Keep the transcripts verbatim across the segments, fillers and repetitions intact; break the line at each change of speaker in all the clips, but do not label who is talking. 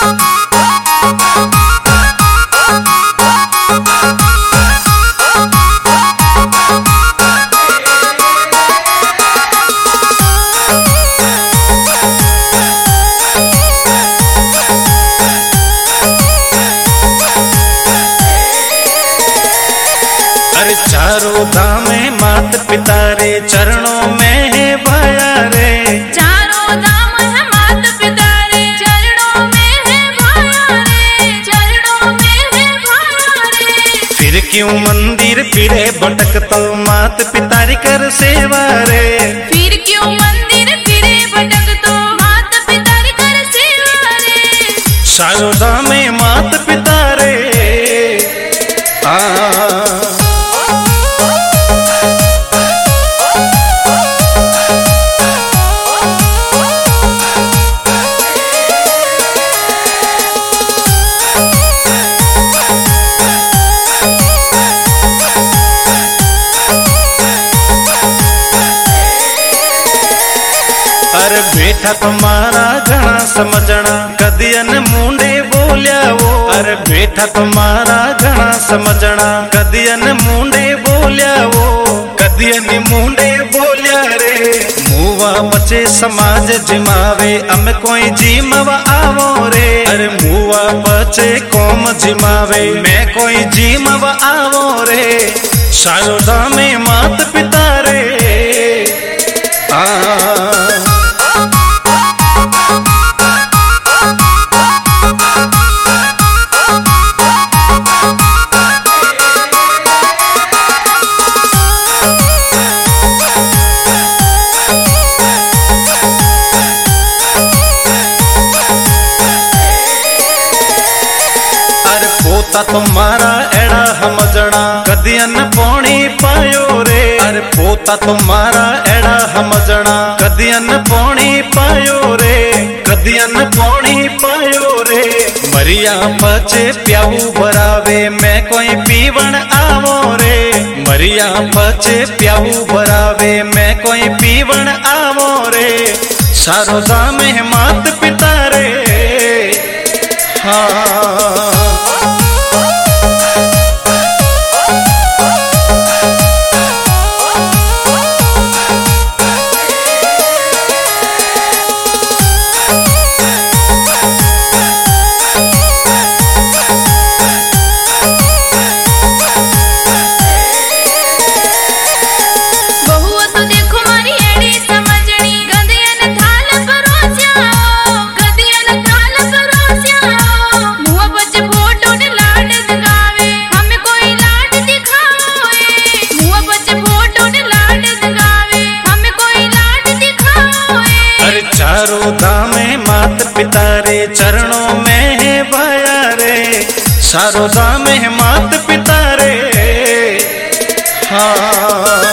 चारों धाम मात पिता रे चरणों में है भया रे।
चारों धाम है मात पिता रे चरणों में है भया रे। चरणों में है भया रे।
फिर क्यों मंदिर फिरे भटक तो मात पिता री कर सेवा रे।
फिर क्यों मंदिर फिरे भटक तो मात पिता री कर सेवा रे।
चारों धाम मात पिता रे आ अरे बेटा तुम्हारा घना समझना कदियन मुंडे बोलिया वो। अरे बेटा तुम्हारा घना समझना कदियन मुंडे बोलिया वो। कदियन मुंडे बोलिया रे। मुआ बचे समाज जिमावे अम कोई जिमवा आवो रे। अरे मुआ बचे कौम जिमावे मैं कोई जिमवा आवो रे। शारदा में मात पिता रे आ पोता तुम्हारा एड़ा हमजना कदियन पौनी पायो रे। अरे पोता तुम्हारा एड़ा हमजना कदियन पौनी पायो रे। कदियन पौनी पायो रे। मरिया पचे प्याऊ भरावे मैं कोई पीवण आवो रे। मरिया पचे प्याऊ भरावे मैं कोई पीवण आवो रे। शारदा में मात पिता रे हाँ। चारों धाम मात पिता रे चरणों में है भया रे। चारों धाम मात पिता रे हाँ।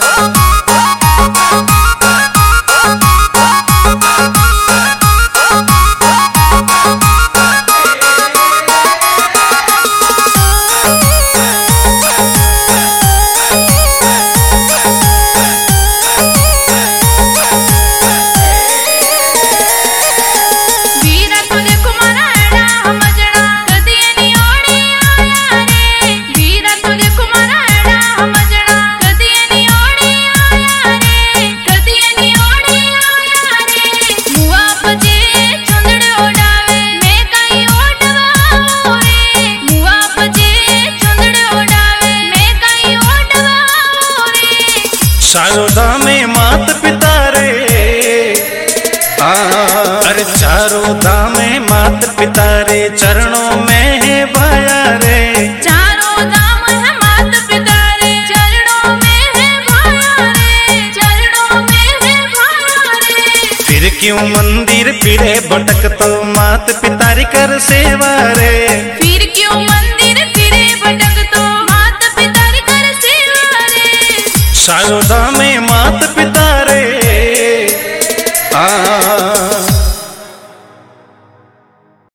शारदा में मात पिता रे आ। अरे चारों धाम मात पिता रे चरणों में है भया रे।
चारों धाम है मात पिता रे चरणों में है भया रे। चरणों में है भया रे।
फिर क्यों मंदिर फिरे भटक तो मात पिता री कर सेवा रे।
फिर क्यों मंदिर फिरे भटक तो मात पिता री कर सेवा रे।
शारदा